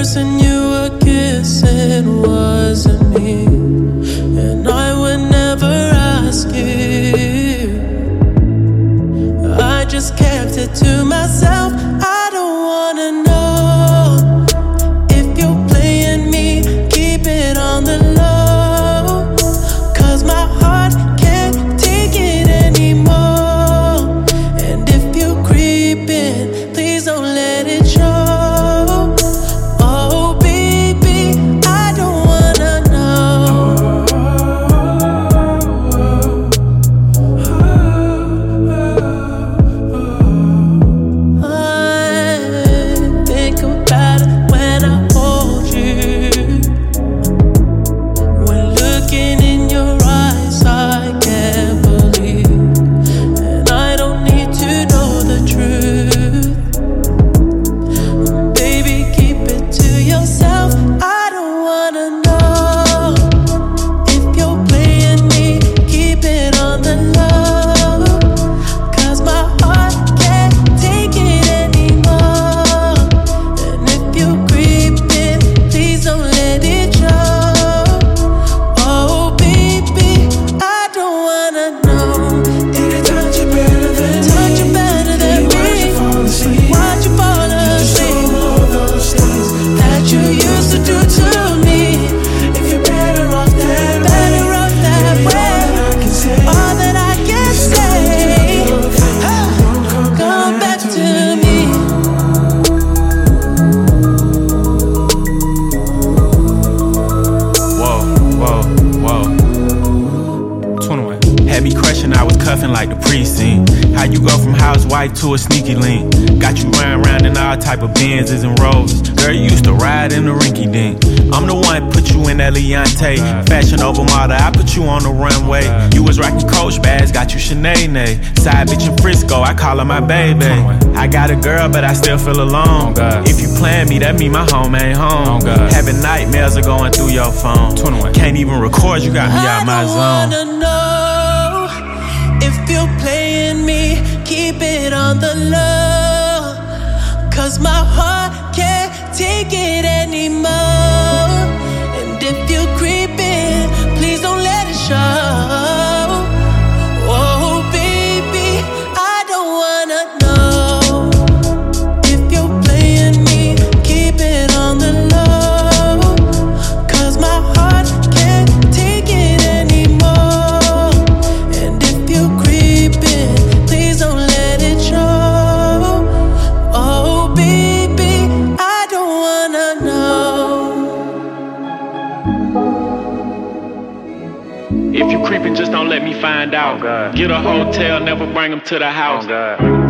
person you were kissing wasn't me, and I would never ask you. I just kept it to myself. I don't wanna know if you're playing me. Keep it on the low, 'cause my heart can't take it anymore. And if you're creeping, please don't let it show. I was cuffing like the precinct. How you go from housewife to a sneaky link? Got you riding around in all type of Benzes and Rolls. Girl, you used to ride in the rinky dink. I'm the one put you in that Leontay. Fashion over model, I put you on the runway. You was rocking Coach bags, got you Sinead. Side bitch in Frisco, I call her my baby. I got a girl, but I still feel alone. If you plan me, that mean my home ain't home. Having nightmares are going through your phone. Can't even record, you got me out my zone. I don't wanna know if you're playing me. Keep it on the low, 'cause my heart can't take it anymore. And if you're creeping, please don't let it show. Oh baby, I don't wanna know if you're playing me. Keep it on the low, 'cause my heart can't take it anymore. And if you're creeping, please don't let it show. Oh baby, I don't wanna know. If you creeping, just don't let me find out. Get a hotel, never bring them to the house.